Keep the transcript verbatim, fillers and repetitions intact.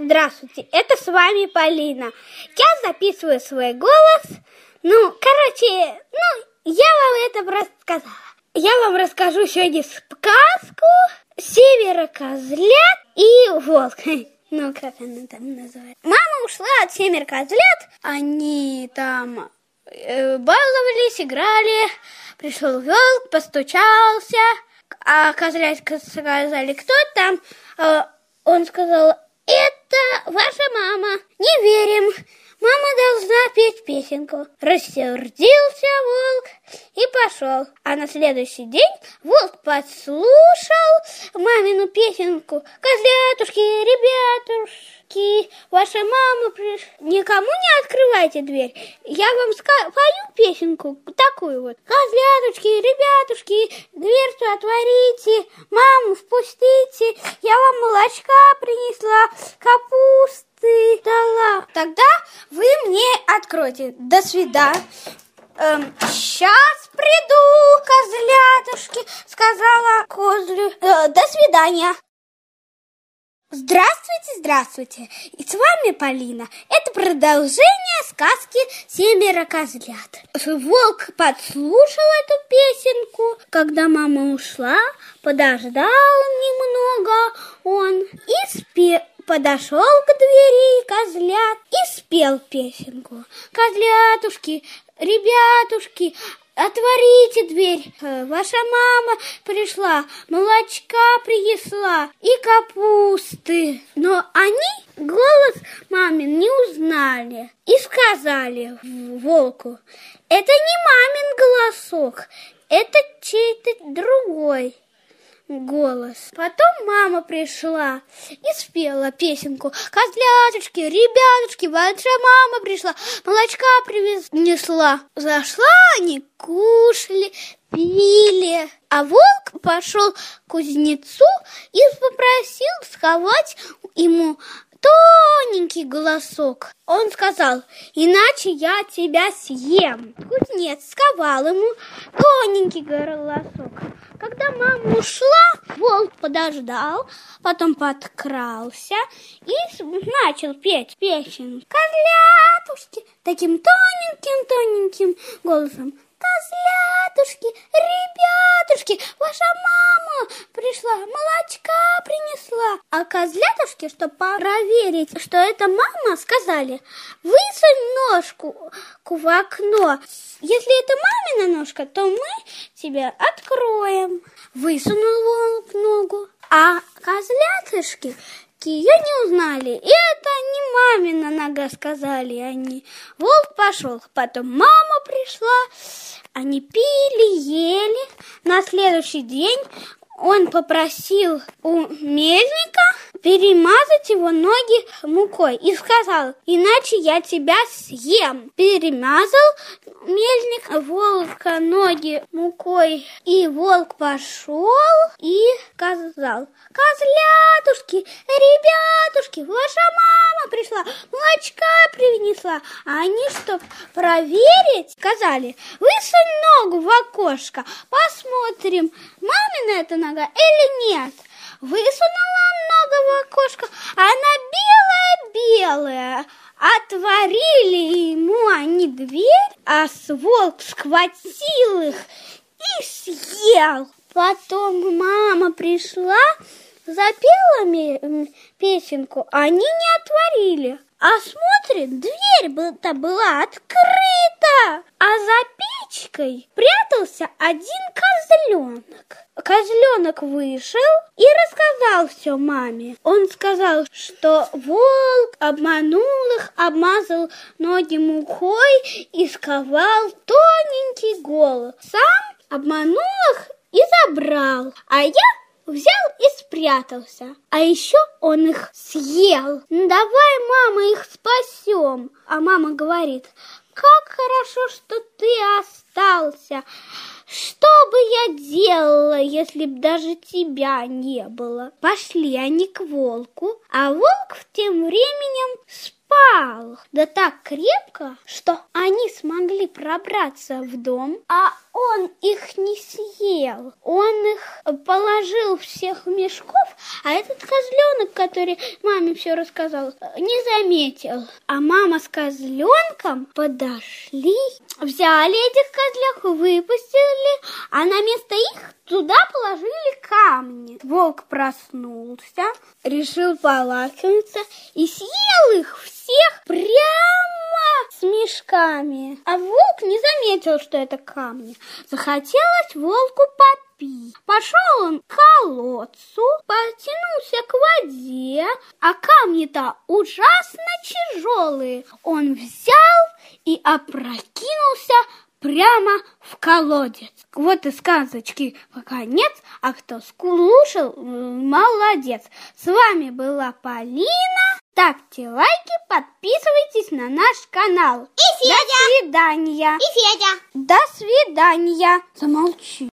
Здравствуйте, это с вами Полина. Я записываю свой голос. Ну, короче, ну, я вам это рассказала. Я вам расскажу сегодня сказку «Семеро козлят и волк». Ну, как она там называется? Мама ушла от семер козлят. Они там э, баловались, играли. Пришел волк, постучался. А козлятка сказали, кто там? А он сказал, это ваша мама. Не верим. Мама должна петь песенку. Рассердился волк и пошел. А на следующий день волк подслушал мамину песенку. Козлятушки, ребятушки, ваша мама пришла. Никому не открывайте дверь. Я вам ска- пою песенку такую вот. Козлятушки, ребятушки, дверцу отворите, маму впустите. Я вам молочка принесла, капусты дала. Тогда вы мне откройте. До свидания. Эм, сейчас приду, козлятушки, сказала козлю. Э, до свидания. Здравствуйте, здравствуйте. И с вами Полина. Это продолжение сказки «Семеро козлят». Волк подслушал эту песенку. Когда мама ушла, подождал немного он и спел. Подошел к двери козлят и спел песенку. Козлятушки, ребятушки, отворите дверь. Ваша мама пришла, молочка принесла и капусты. Но они голос мамин не узнали и сказали волку, это не мамин голосок, это чей-то другой голос. Потом мама пришла и спела песенку. Козляточки, ребятушки, ваша мама пришла, молочка принесла. Зашла, они кушали, пили. А волк пошел к кузнецу и попросил сковать ему тоненький голосок. Он сказал, иначе я тебя съем. Кузнец сковал ему тоненький голосок. Когда мама ушла, волк подождал, потом подкрался и начал петь песенку. Козлятушки, таким тоненьким-тоненьким голосом. Козлятушки, ребятушки, ваша мама пришла, молочка принесла. А козлятушки, чтобы проверить, что это мама, сказали, высунь ножку в окно. Если это мамина ножка, то мы тебя откроем. Высунул волк ногу, а козлятушки ее не узнали. И это не мамина нога, сказали они. Волк пошел, потом мама пришла. Они пили, ели. На следующий день он попросил у мельника перемазать его ноги мукой и сказал, иначе я тебя съем. Перемазал мельник волка ноги мукой, и волк пошел и сказал, козлятушки, ребятушки, ваша мама пришла, молочка принесла. А они, чтоб проверить, сказали, высунь ногу в окошко, посмотрим, мамина это нога или нет. Высунула ногу в окошко, она белая-белая. Отворили ему они дверь, а волк схватил их и съел. Потом мама пришла, запела песенку, они не отворили. А смотрит, дверь-то была открыта, а за печкой прятался один козленок. Козленок вышел и рассказал все маме. Он сказал, что волк обманул их, обмазал ноги мукой и сковал тоненький голос. Сам обманул их и забрал, а я взял и спрятался. А еще он их съел. Ну, давай, мама, их спасем. А мама говорит, как хорошо, что ты остался. Что бы я делала, если б даже тебя не было? Пошли они к волку, а волк тем временем спал. спал. Да так крепко, что они смогли пробраться в дом, а он их не съел. Он их положил всех в мешков, а этот козленок, который маме все рассказал, не заметил. А мама с козленком подошли, взяли этих козлях, выпустили, а на место их туда положили камни. Волк проснулся, решил полакомиться и съел их всех прямо с мешками. А волк не заметил, что это камни. Захотелось волку попить. Пошел он к колодцу, потянулся к воде, а камни-то ужасно тяжелые. Он взял и опрокинулся прямо в колодец. Вот и сказочки пока нет, а кто слушал, молодец. С вами была Полина. Ставьте лайки, подписывайтесь на наш канал. И Федя. До свидания. И Федя. До свидания. Замолчи.